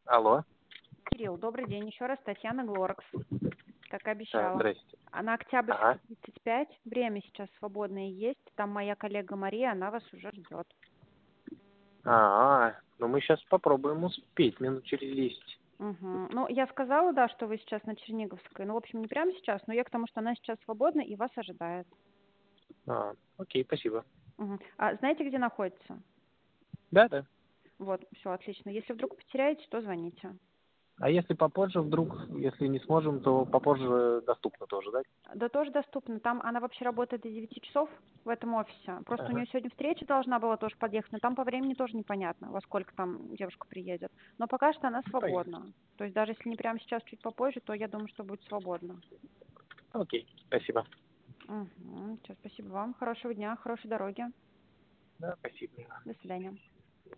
Алло. Кирилл, добрый день. Еще раз Татьяна Глоракс, как и Да, обещала. здрасте. А на Октябрьской Ага. 35 время сейчас свободное есть. Там моя коллега Мария, она вас уже ждет. Ну мы сейчас попробуем успеть минут через 10. Угу. Ну, я сказала, да, что вы сейчас на Черниговской. Ну, в общем, не прямо сейчас, но я к тому, что она сейчас свободна и вас ожидает. Окей, спасибо. Угу. А знаете, где находится? Да. Вот, все, отлично. Если вдруг потеряете, то звоните. А если попозже вдруг, если не сможем, то попозже доступно тоже, да? Да тоже доступно. Там она вообще работает до 9 часов в этом офисе. Просто у Ага. нее сегодня встреча должна была тоже подъехать, но там по времени тоже непонятно, во сколько там девушка приедет. Но пока что она Понятно. свободна. То есть даже если не прямо сейчас, чуть попозже, то я думаю, что будет свободна. Окей, спасибо. Угу. Все, спасибо вам. Хорошего дня, хорошей дороги. Да, спасибо. До свидания.